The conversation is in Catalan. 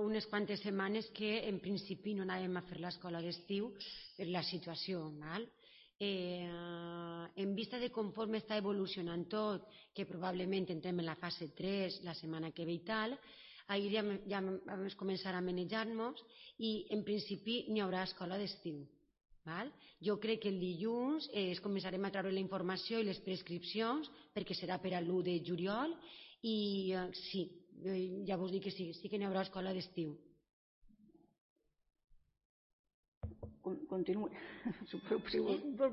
unes quantes setmanes que en principi no anàvem a fer l'escola d'estiu per la situació. En vista de conforme està evolucionant tot, que probablement entrem en la fase 3 la setmana que ve i tal, ahir ja vam començar a manejar-nos i en principi n'hi haurà escola d'estiu. Jo crec que el dilluns es començarem a treure la informació i les prescripcions perquè serà per a l'1 de juliol i sí, ja vos dic que sí que n'hi haurà escola d'estiu. Continuï.